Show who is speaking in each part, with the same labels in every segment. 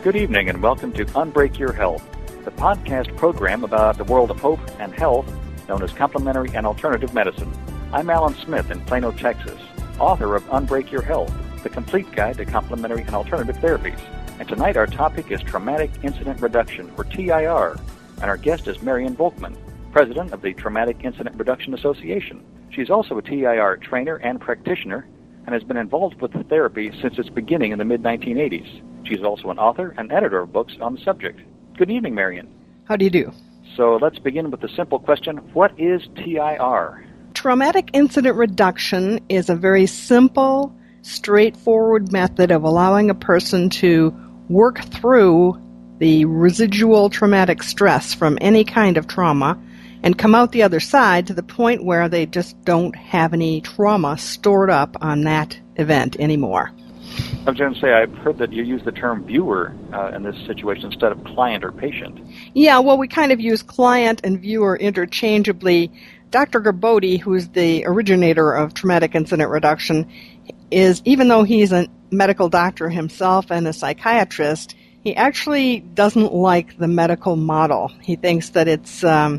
Speaker 1: Good evening and welcome to Unbreak Your Health, the podcast program about the world of hope and health known as complementary and alternative medicine. I'm Alan Smith in Plano, Texas, author of Unbreak Your Health, the complete guide to complementary and alternative therapies. And tonight our topic is Traumatic Incident Reduction, or TIR, and our guest is Marian Volkman, president of the Traumatic Incident Reduction Association. She's also a TIR trainer and practitioner and has been involved with the therapy since its beginning in the mid-1980s. She's also an author and editor of books on the subject. Good evening, Marian.
Speaker 2: How do you do?
Speaker 1: So let's begin with the simple question, what is TIR?
Speaker 2: Traumatic incident reduction is a very simple, straightforward method of allowing a person to work through the residual traumatic stress from any kind of trauma and come out the other side to the point where they just don't have any trauma stored up on that event anymore.
Speaker 1: I was going to say, I've heard that you use the term viewer in this situation instead of client or patient.
Speaker 2: Yeah, well, we kind of use client and viewer interchangeably. Dr. Gerbode, who's the originator of traumatic incident reduction, is, even though he's a medical doctor himself and a psychiatrist, he actually doesn't like the medical model. He thinks that it's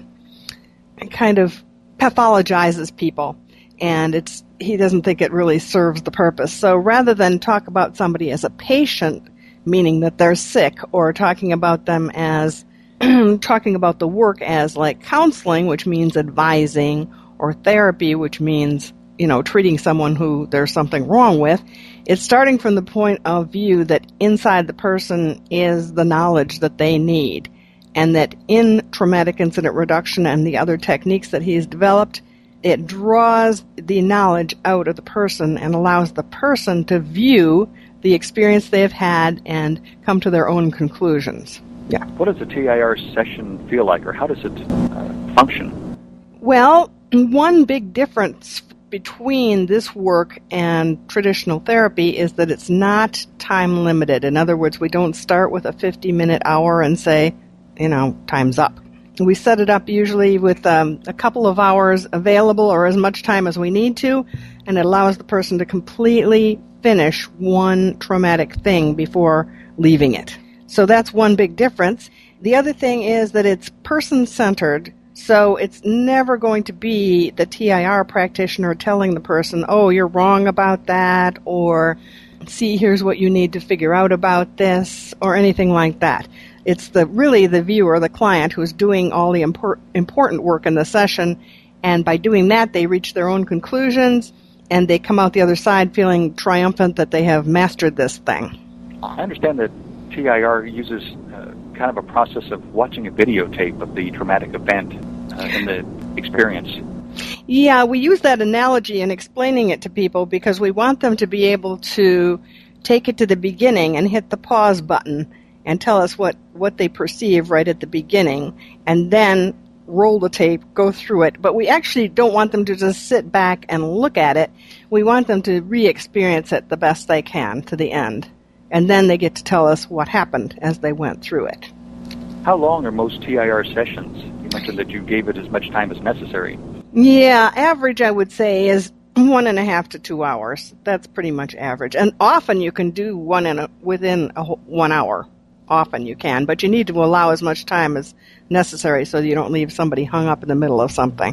Speaker 2: kind of pathologizes people, and he doesn't think it really serves the purpose. So rather than talk about somebody as a patient, meaning that they're sick, or talking about them as talking about the work as like counseling, which means advising, or therapy, which means, treating someone who there's something wrong with, it's starting from the point of view that inside the person is the knowledge that they need, and that in traumatic incident reduction and the other techniques that he's developed, it draws the knowledge out of the person and allows the person to view the experience they've had and come to their own conclusions. Yeah.
Speaker 1: What does a TIR session feel like, or how does it function?
Speaker 2: Well, one big difference between this work and traditional therapy is that it's not time limited. In other words, we don't start with a 50-minute hour and say, time's up. We set it up usually with a couple of hours available, or as much time as we need to, and it allows the person to completely finish one traumatic thing before leaving it. So that's one big difference. The other thing is that it's person-centered, so it's never going to be the TIR practitioner telling the person, oh, you're wrong about that, or see, here's what you need to figure out about this, or anything like that. It's really the viewer, the client, who's doing all the important work in the session, and by doing that, they reach their own conclusions, and they come out the other side feeling triumphant that they have mastered this thing.
Speaker 1: I understand that TIR uses kind of a process of watching a videotape of the traumatic event in the experience.
Speaker 2: Yeah, we use that analogy in explaining it to people because we want them to be able to take it to the beginning and hit the pause button and tell us what they perceive right at the beginning, and then roll the tape, go through it. But we actually don't want them to just sit back and look at it. We want them to re-experience it the best they can to the end. And then they get to tell us what happened as they went through it.
Speaker 1: How long are most TIR sessions? You mentioned that you gave it as much time as necessary.
Speaker 2: Yeah, average, I would say, is 1.5 to 2 hours. That's pretty much average. And often you can do within 1 hour. Often you can, but you need to allow as much time as necessary so you don't leave somebody hung up in the middle of something.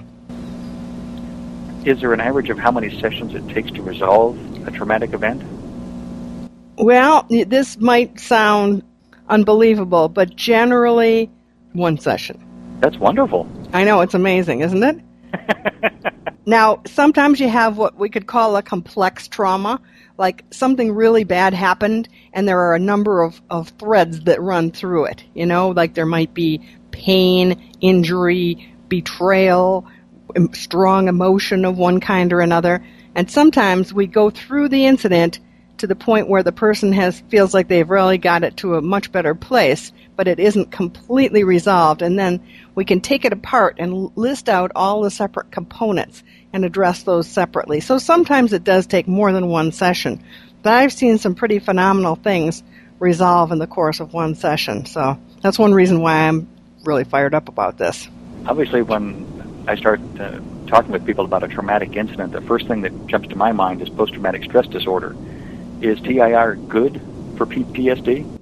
Speaker 1: Is there an average of how many sessions it takes to resolve a traumatic event?
Speaker 2: Well, this might sound unbelievable, but generally 1 session.
Speaker 1: That's wonderful.
Speaker 2: I know, it's amazing, isn't it? Now, sometimes you have what we could call a complex trauma, like something really bad happened and there are a number of threads that run through it. Like there might be pain, injury, betrayal, strong emotion of one kind or another. And sometimes we go through the incident to the point where the person feels like they've really got it to a much better place, but it isn't completely resolved. And then we can take it apart and list out all the separate components and address those separately. So sometimes it does take more than 1 session. But I've seen some pretty phenomenal things resolve in the course of 1 session. So that's one reason why I'm really fired up about this.
Speaker 1: Obviously, when I start talking with people about a traumatic incident, the first thing that jumps to my mind is post-traumatic stress disorder. Is TIR good for PTSD?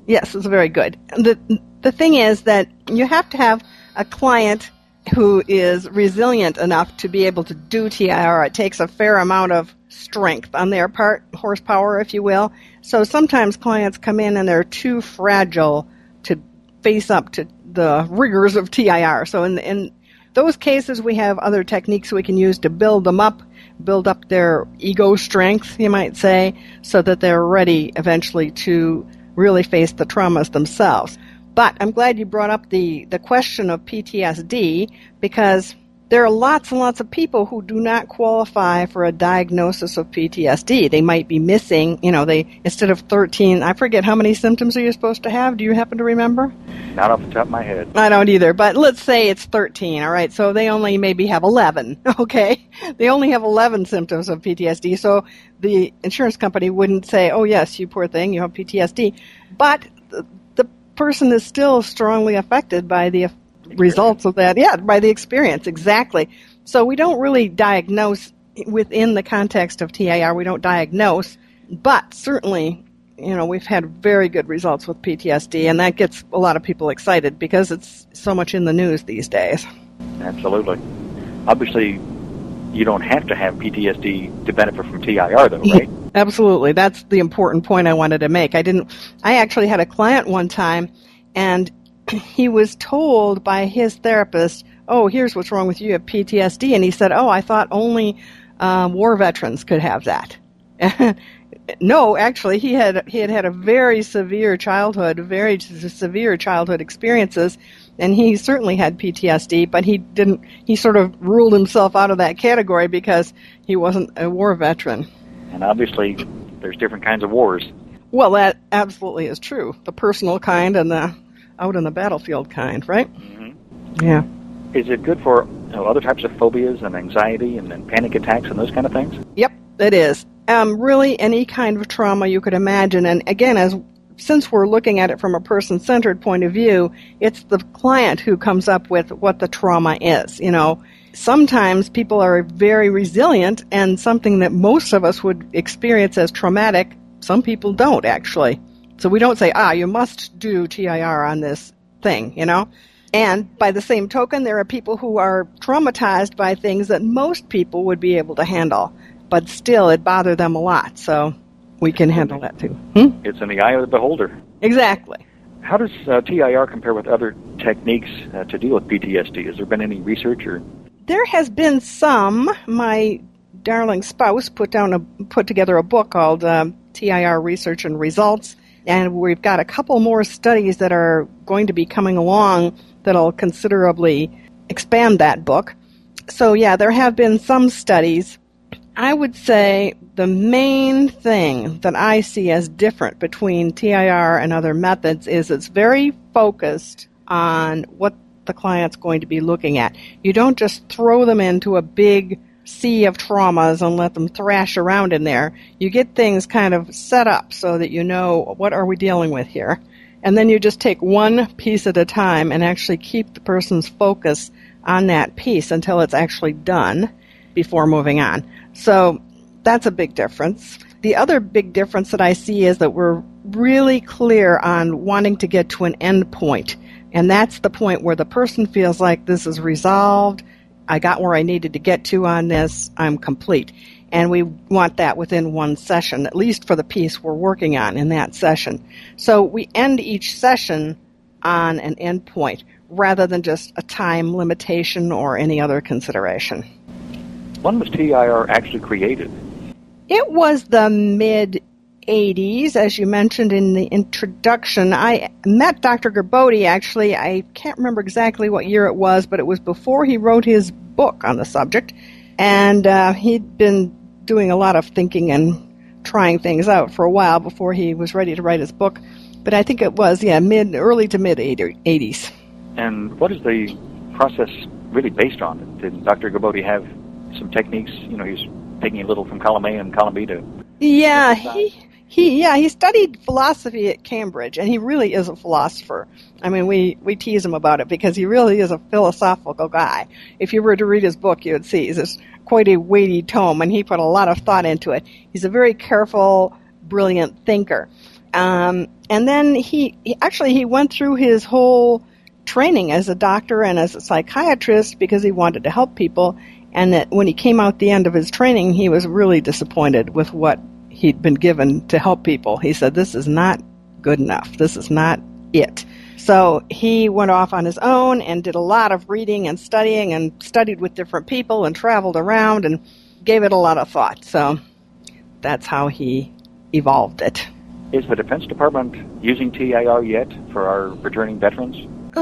Speaker 2: Yes, it's very good. The thing is that you have to have a client who is resilient enough to be able to do TIR. It takes a fair amount of strength on their part, horsepower, if you will. So sometimes clients come in and they're too fragile to face up to the rigors of TIR. So in those cases, we have other techniques we can use to build them up, build up their ego strength, you might say, so that they're ready eventually to really face the traumas themselves. But I'm glad you brought up the question of PTSD, because there are lots and lots of people who do not qualify for a diagnosis of PTSD. They might be missing, instead of 13, I forget how many symptoms are you supposed to have? Do you happen to remember?
Speaker 1: Not off the top of my head.
Speaker 2: I don't either, but let's say it's 13, all right? So they only maybe have 11, okay? They only have 11 symptoms of PTSD, so the insurance company wouldn't say, oh, yes, you poor thing, you have PTSD. But the person is still strongly affected by the results of that. Yeah, by the experience, exactly. So we don't really diagnose within the context of TIR. We don't diagnose, but certainly, we've had very good results with PTSD, and that gets a lot of people excited because it's so much in the news these days.
Speaker 1: Absolutely. Obviously, you don't have to have PTSD to benefit from TIR, though, right?
Speaker 2: Absolutely. That's the important point I wanted to make. I actually had a client one time, and he was told by his therapist, oh, here's what's wrong with you, you have PTSD. And he said, oh, I thought only war veterans could have that. No, actually, he had a very severe childhood experiences, and he certainly had PTSD, but he sort of ruled himself out of that category because he wasn't a war veteran.
Speaker 1: And obviously, there's different kinds of wars.
Speaker 2: Well, that absolutely is true. The personal kind and the out in the battlefield kind, right?
Speaker 1: Mm-hmm.
Speaker 2: Yeah.
Speaker 1: Is it good for other types of phobias and anxiety and panic attacks and those kind of things?
Speaker 2: Yep, it is. Really, any kind of trauma you could imagine. And again, since we're looking at it from a person-centered point of view, it's the client who comes up with what the trauma is. Sometimes people are very resilient, and something that most of us would experience as traumatic, some people don't actually. So we don't say, you must do TIR on this thing, And by the same token, there are people who are traumatized by things that most people would be able to handle, but still it bothers them a lot. So we can handle that too.
Speaker 1: It's in the eye of the beholder.
Speaker 2: Exactly.
Speaker 1: How does TIR compare with other techniques to deal with PTSD? Has there been any research?
Speaker 2: There has been some. My darling spouse put together a book called TIR Research and Results. And we've got a couple more studies that are going to be coming along that'll considerably expand that book. So, yeah, there have been some studies. I would say the main thing that I see as different between TIR and other methods is it's very focused on what the client's going to be looking at. You don't just throw them into a big sea of traumas and let them thrash around in there. You get things kind of set up so that you know what are we dealing with here. And then you just take one piece at a time and actually keep the person's focus on that piece until it's actually done before moving on. So that's a big difference. The other big difference that I see is that we're really clear on wanting to get to an end point. And that's the point where the person feels like this is resolved. I got where I needed to get to on this. I'm complete. And we want that within one session, at least for the piece we're working on in that session. So we end each session on an end point rather than just a time limitation or any other consideration.
Speaker 1: When was TIR actually created?
Speaker 2: It was the mid-'80s, as you mentioned in the introduction. I met Dr. Gerbode, actually. I can't remember exactly what year it was, but it was before he wrote his book on the subject. And he'd been doing a lot of thinking and trying things out for a while before he was ready to write his book. But I think it was, early to mid-'80s.
Speaker 1: And what is the process really based on? Did Dr. Gerbode have some techniques? He's taking a little from column A and column B to...
Speaker 2: Yeah, he studied philosophy at Cambridge, and he really is a philosopher. I mean, we tease him about it because he really is a philosophical guy. If you were to read his book, you would see it's quite a weighty tome, and he put a lot of thought into it. He's a very careful, brilliant thinker. And then he went through his whole training as a doctor and as a psychiatrist because he wanted to help people. And that when he came out the end of his training, he was really disappointed with what he'd been given to help people. He said, this is not good enough. This is not it. So he went off on his own and did a lot of reading and studying and studied with different people and traveled around and gave it a lot of thought. So that's how he evolved it.
Speaker 1: Is the Defense Department using TIR yet for our returning veterans?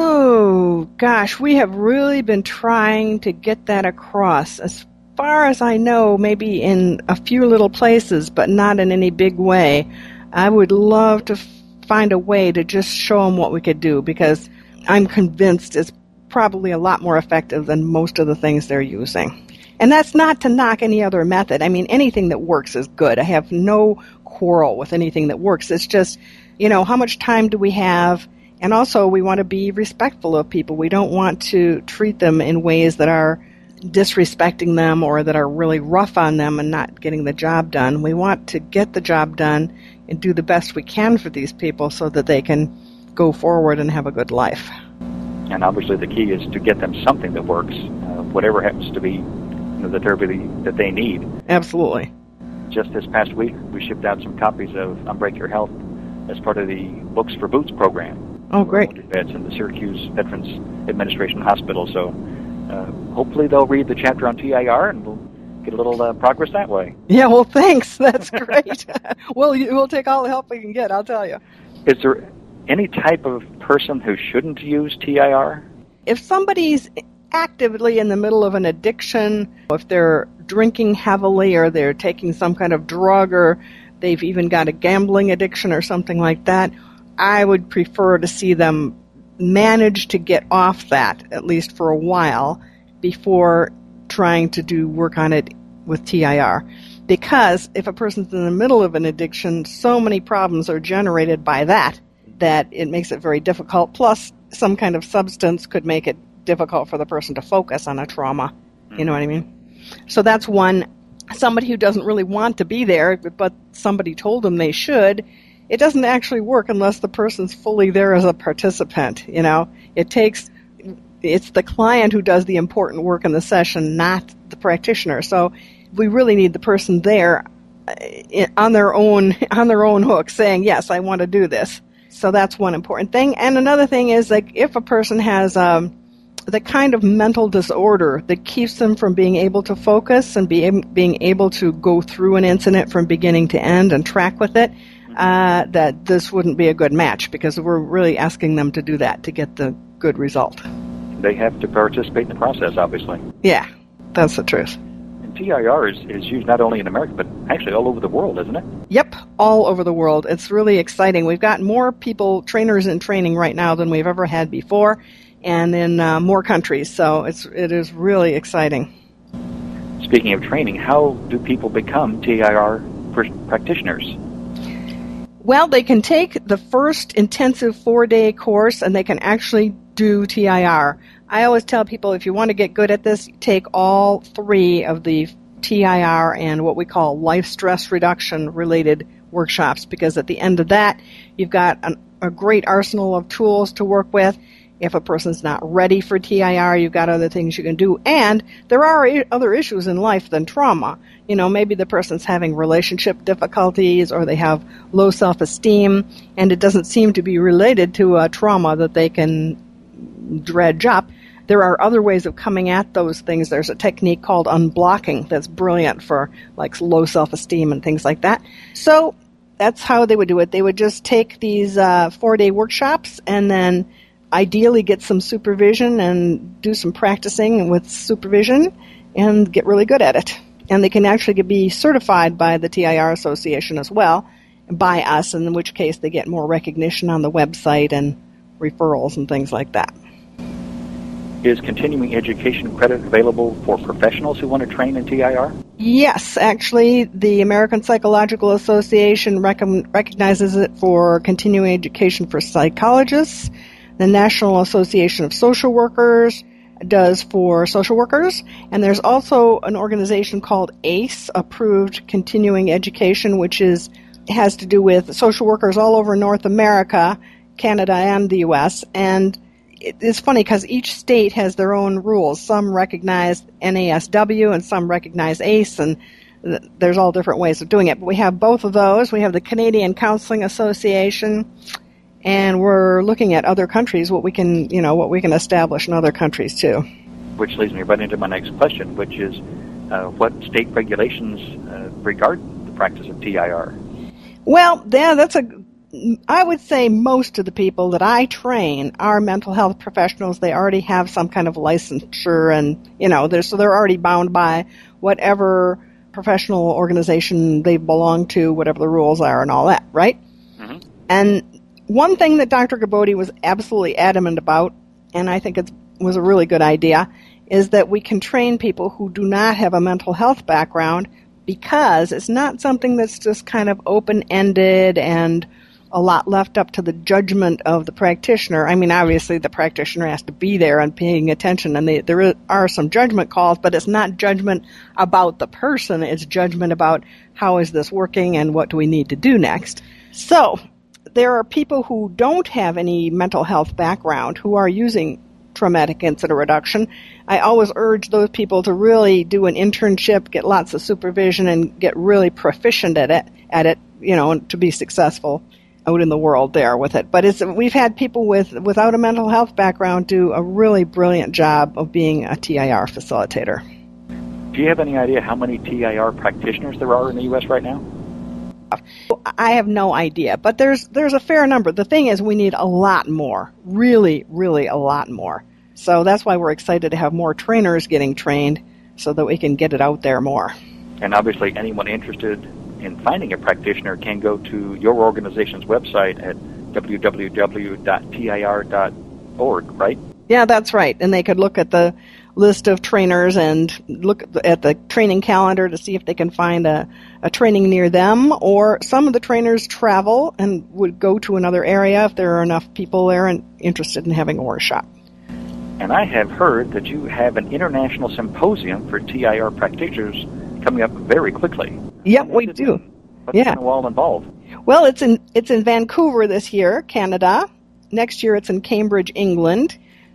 Speaker 2: Oh, gosh, we have really been trying to get that across. As far as I know, maybe in a few little places, but not in any big way. I would love to find a way to just show them what we could do, because I'm convinced it's probably a lot more effective than most of the things they're using. And that's not to knock any other method. I mean, anything that works is good. I have no quarrel with anything that works. It's just, how much time do we have? And also, we want to be respectful of people. We don't want to treat them in ways that are disrespecting them or that are really rough on them and not getting the job done. We want to get the job done and do the best we can for these people so that they can go forward and have a good life.
Speaker 1: And obviously the key is to get them something that works, whatever happens to be the therapy that they need. Absolutely. Just this past week, we shipped out some copies of Unbreak Your Health as part of the Books for Boots program.
Speaker 2: Oh, great.
Speaker 1: Vets in the Syracuse Veterans Administration Hospital. So hopefully they'll read the chapter on TIR and we'll get a little progress that way.
Speaker 2: Yeah, well, thanks. That's great. We'll take all the help we can get, I'll tell you.
Speaker 1: Is there any type of person who shouldn't use TIR?
Speaker 2: If somebody's actively in the middle of an addiction, if they're drinking heavily or they're taking some kind of drug or they've even got a gambling addiction or something like that, I would prefer to see them manage to get off that, at least for a while, before trying to do work on it with TIR. Because if a person's in the middle of an addiction, so many problems are generated by that it makes it very difficult. Plus, some kind of substance could make it difficult for the person to focus on a trauma. You know what I mean? So that's one. Somebody who doesn't really want to be there, but somebody told them they should, it doesn't actually work unless the person's fully there as a participant. It's the client who does the important work in the session, not the practitioner. So we really need the person there on their own hook saying, yes, I want to do this. So that's one important thing. And another thing is, like, if a person has the kind of mental disorder that keeps them from being able to focus and being able to go through an incident from beginning to end and track with it, that this wouldn't be a good match, because we're really asking them to do that to get the good result.
Speaker 1: They have to participate in the process, obviously.
Speaker 2: Yeah, that's the truth.
Speaker 1: And TIR is used not only in America, but actually all over the world, isn't it?
Speaker 2: Yep, all over the world. It's really exciting. We've got more trainers in training right now than we've ever had before, and in more countries. So it is really exciting.
Speaker 1: Speaking of training, how do people become TIR practitioners?
Speaker 2: Well, they can take the first intensive 4-day course and they can actually do TIR. I always tell people, if you want to get good at this, take all 3 of the TIR and what we call life stress reduction related workshops, because at the end of that, you've got a great arsenal of tools to work with. If a person's not ready for TIR, you've got other things you can do. And there are other issues in life than trauma. Maybe the person's having relationship difficulties or they have low self-esteem, and it doesn't seem to be related to a trauma that they can dredge up. There are other ways of coming at those things. There's a technique called unblocking that's brilliant for like low self-esteem and things like that. So that's how they would do it. They would just take these 4-day workshops and then ideally get some supervision and do some practicing with supervision and get really good at it. And they can actually be certified by the TIR Association as well, by us, in which case they get more recognition on the website and referrals and things like that.
Speaker 1: Is continuing education credit available for professionals who want to train in TIR?
Speaker 2: Yes, actually, the American Psychological Association recognizes it for continuing education for psychologists. The National Association of Social Workers does for social workers. And there's also an organization called ACE, Approved Continuing Education, which is has to do with social workers all over North America, Canada, and the U.S., and it's funny because each state has their own rules. Some recognize NASW and some recognize ACE, and there's all different ways of doing it. But we have both of those. We have the Canadian Counseling Association, and we're looking at other countries, what we can establish in other countries too. Which leads me right into my next question, which is what state regulations regard the practice of TIR? Well, I would say most of the people that I train are mental health professionals. They already have some kind of licensure, and so they're already bound by whatever professional organization they belong to, whatever the rules are, and all that, right? Mm-hmm. And one thing that Dr. Gabodi was absolutely adamant about, and I think it was a really good idea, is that we can train people who do not have a mental health background, because it's not something that's just kind of open-ended and a lot left up to the judgment of the practitioner. I mean, obviously the practitioner has to be there and paying attention, and there are some judgment calls, but it's not judgment about the person. It's judgment about how is this working and what do we need to do next. So there are people who don't have any mental health background who are using traumatic incident reduction. I always urge those people to really do an internship, get lots of supervision, and get really proficient at it, to be successful out in the world there with it. But we've had people without a mental health background do a really brilliant job of being a TIR facilitator. Do you have any idea how many TIR practitioners there are in the U.S. right now? I have no idea, but there's a fair number. The thing is, we need a lot more, really, really a lot more. So that's why we're excited to have more trainers getting trained so that we can get it out there more. And obviously anyone interested in finding a practitioner can go to your organization's website at www.tir.org, right? Yeah, that's right. And they could look at the list of trainers and look at the training calendar to see if they can find a training near them, or some of the trainers travel and would go to another area if there are enough people there and interested in having a workshop. And I have heard that you have an international symposium for TIR practitioners coming up very quickly. Yep, we do. What's all involved? Well, it's in Vancouver this year, Canada. Next year it's in Cambridge, England.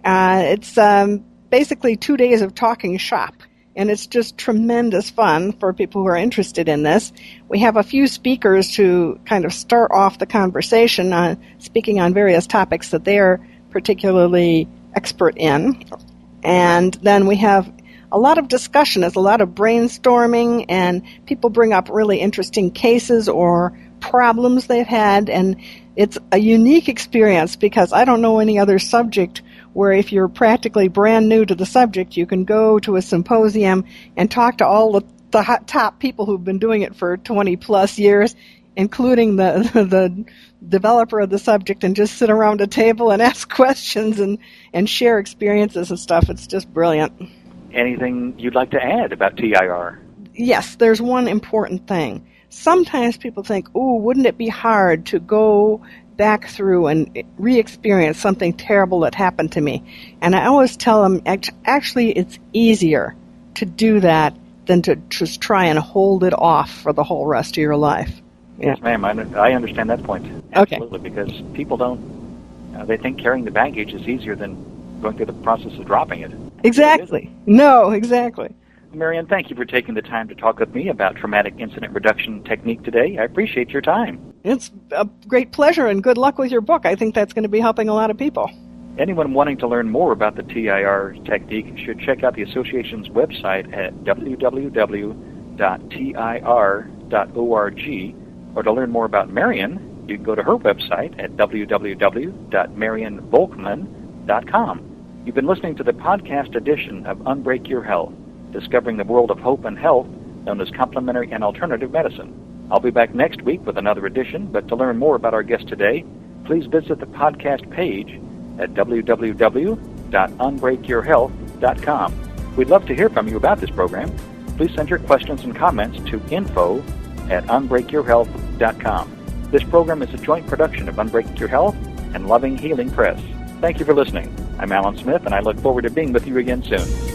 Speaker 2: It's basically 2 days of talking shop, and it's just tremendous fun for people who are interested in this. We have a few speakers to kind of start off the conversation, speaking on various topics that they're particularly expert in. And then we have a lot of discussion. There's a lot of brainstorming, and people bring up really interesting cases or problems they've had, and it's a unique experience because I don't know any other subject where if you're practically brand new to the subject, you can go to a symposium and talk to all the top people who've been doing it for 20 plus years, including the developer of the subject, and just sit around a table and ask questions and share experiences and stuff. It's just brilliant. Anything you'd like to add about TIR? Yes, there's one important thing. Sometimes people think, wouldn't it be hard to go back through and re-experience something terrible that happened to me? And I always tell them, actually, it's easier to do that than to just try and hold it off for the whole rest of your life. Yes, ma'am. I understand that point. Absolutely, okay. Because people they think carrying the baggage is easier than going through the process of dropping it. Exactly. No, exactly. Marianne, thank you for taking the time to talk with me about traumatic incident reduction technique today. I appreciate your time. It's a great pleasure, and good luck with your book. I think that's going to be helping a lot of people. Anyone wanting to learn more about the TIR technique should check out the association's website at www.tir.org, or to learn more about Marianne, you can go to her website at www.mariannevolkman.com. You've been listening to the podcast edition of Unbreak Your Health, discovering the world of hope and health known as complementary and alternative medicine. I'll be back next week with another edition, but to learn more about our guest today, please visit the podcast page at www.unbreakyourhealth.com. We'd love to hear from you about this program. Please send your questions and comments to info@unbreakyourhealth.com. This program is a joint production of Unbreak Your Health and Loving Healing Press. Thank you for listening. I'm Alan Smith, and I look forward to being with you again soon.